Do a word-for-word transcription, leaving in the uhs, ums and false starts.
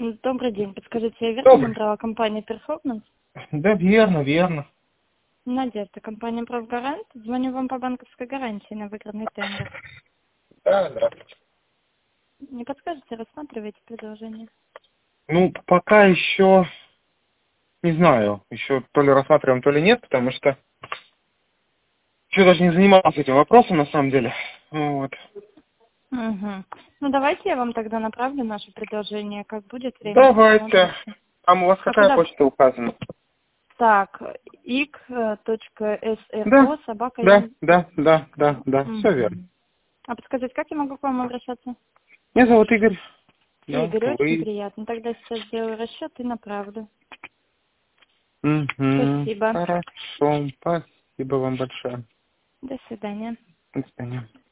Добрый день. Подскажите, я верно Добрый. набрала компанию Performance? Да, верно, верно. Надежда, компания «Правгарант». Звоню вам по банковской гарантии на выигранный тендер. Да, здравствуйте. Не подскажете, рассматриваете предложение? Ну, пока еще не знаю, еще то ли рассматриваем, то ли нет, потому что еще даже не занимался этим вопросом на самом деле. Вот. Угу. Ну, давайте я вам тогда направлю наше предложение. Как будет время, Давайте. посмотрите. Там у вас А какая куда? почта указана? Так, ik.sro Да, собака да, ян. да, да, да, да, все верно. Мгм. А подскажите, как я могу к вам обращаться? Меня зовут Игорь. Да, Игорь, очень вы. приятно. Тогда сейчас сделаю расчет и направлю. Угу. Спасибо. Хорошо, спасибо вам большое. До свидания. До свидания.